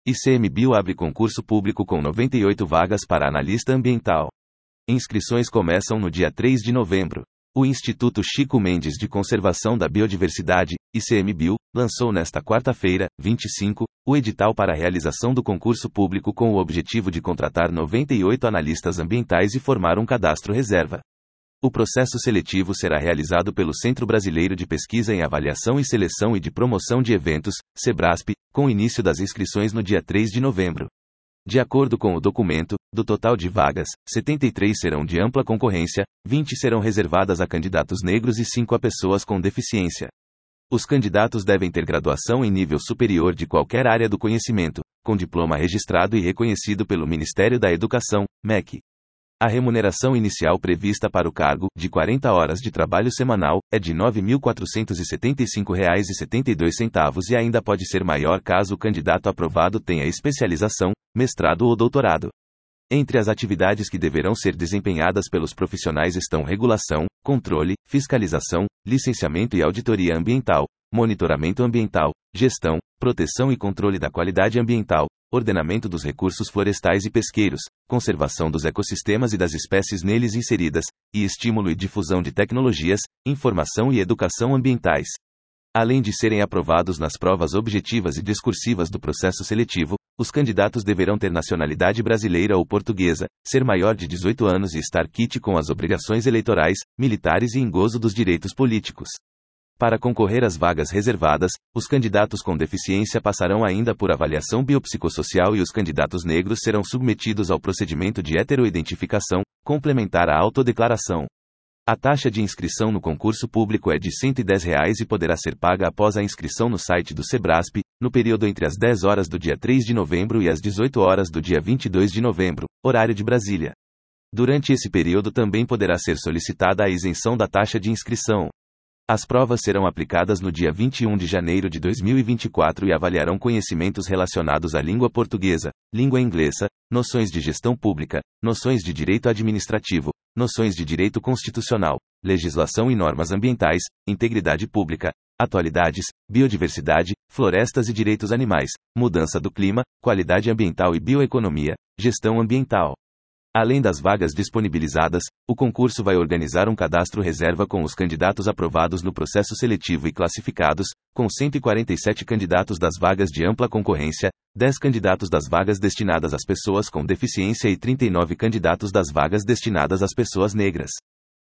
ICMBio abre concurso público com 98 vagas para analista ambiental. Inscrições começam no dia 3 de novembro. O Instituto Chico Mendes de Conservação da Biodiversidade, ICMBio, lançou nesta quarta-feira, 25, o edital para a realização do concurso público com o objetivo de contratar 98 analistas ambientais e formar um cadastro reserva. O processo seletivo será realizado pelo Centro Brasileiro de Pesquisa em Avaliação e Seleção e de Promoção de Eventos, CEBRASP, com início das inscrições no dia 3 de novembro. De acordo com o documento, do total de vagas, 73 serão de ampla concorrência, 20 serão reservadas a candidatos negros e 5 a pessoas com deficiência. Os candidatos devem ter graduação em nível superior de qualquer área do conhecimento, com diploma registrado e reconhecido pelo Ministério da Educação, MEC. A remuneração inicial prevista para o cargo, de 40 horas de trabalho semanal, é de R$ 9.475,72 e ainda pode ser maior caso o candidato aprovado tenha especialização, mestrado ou doutorado. Entre as atividades que deverão ser desempenhadas pelos profissionais estão regulação, controle, fiscalização, licenciamento e auditoria ambiental, monitoramento ambiental, gestão, proteção e controle da qualidade ambiental, ordenamento dos recursos florestais e pesqueiros, conservação dos ecossistemas e das espécies neles inseridas, e estímulo e difusão de tecnologias, informação e educação ambientais. Além de serem aprovados nas provas objetivas e discursivas do processo seletivo, os candidatos deverão ter nacionalidade brasileira ou portuguesa, ser maior de 18 anos e estar quite com as obrigações eleitorais, militares e em gozo dos direitos políticos. Para concorrer às vagas reservadas, os candidatos com deficiência passarão ainda por avaliação biopsicossocial e os candidatos negros serão submetidos ao procedimento de heteroidentificação, complementar à autodeclaração. A taxa de inscrição no concurso público é de R$ 110 e poderá ser paga após a inscrição no site do CEBRASP, no período entre as 10 horas do dia 3 de novembro e as 18 horas do dia 22 de novembro, horário de Brasília. Durante esse período também poderá ser solicitada a isenção da taxa de inscrição. As provas serão aplicadas no dia 21 de janeiro de 2024 e avaliarão conhecimentos relacionados à língua portuguesa, língua inglesa, noções de gestão pública, noções de direito administrativo, noções de direito constitucional, legislação e normas ambientais, integridade pública, atualidades, biodiversidade, florestas e direitos animais, mudança do clima, qualidade ambiental e bioeconomia, gestão ambiental. Além das vagas disponibilizadas, o concurso vai organizar um cadastro reserva com os candidatos aprovados no processo seletivo e classificados, com 147 candidatos das vagas de ampla concorrência, 10 candidatos das vagas destinadas às pessoas com deficiência e 39 candidatos das vagas destinadas às pessoas negras.